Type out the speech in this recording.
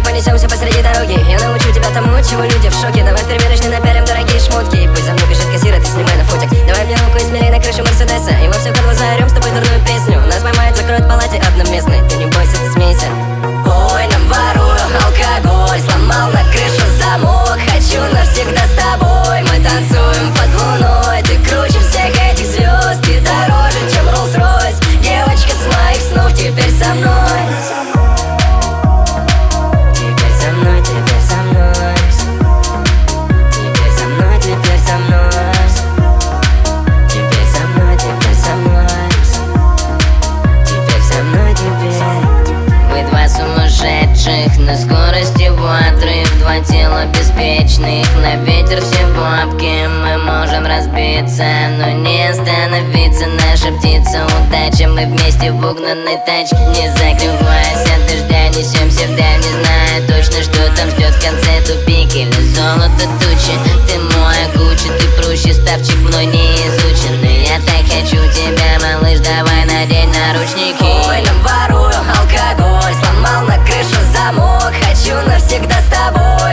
понесемся посреди дороги. Я научу тебя тому, чего люди в шоке. Давай в примерочной напялим дорогие шмотки. Пусть за мной бежит кассир, а ты снимай на фотик. Давай мне руку и смелей на крышу Мерседеса. И во все горло заорем с тобой дурную песню. Нас поймают, закроют в палате одноместной. Ты не бойся, ты смейся. Ой, наворую алкоголь, сломал на крышу замок. Хочу навсегда с тобой, мы танцуем под луной. Ты круче всех этих звезд, ты дороже, чем Rolls-Royce. Девочка с моих снов теперь со мной. Теперь со мной, теперь со мной. Теперь со мной, теперь со мной. Теперь со мной, теперь со мной. Теперь со мной, теперь. Вы два сумасшедших на скорости отрыв. Два тела беспечных, на ветер все бабки. Мы можем разбиться, но не остановиться. Наша птица удача, мы вместе в угнанной тачке. Не закрываясь от дождя, несемся вдаль, не зная точно, что там ждет в конце. Тупик или золото тучи. Ты моя Гуччи, ты проще, ставчик мной не изученный. Я так хочу тебя, малыш, давай надень наручники. Ой, наворую алкоголь, сломал на крышу замок. Хочу навсегда с тобой.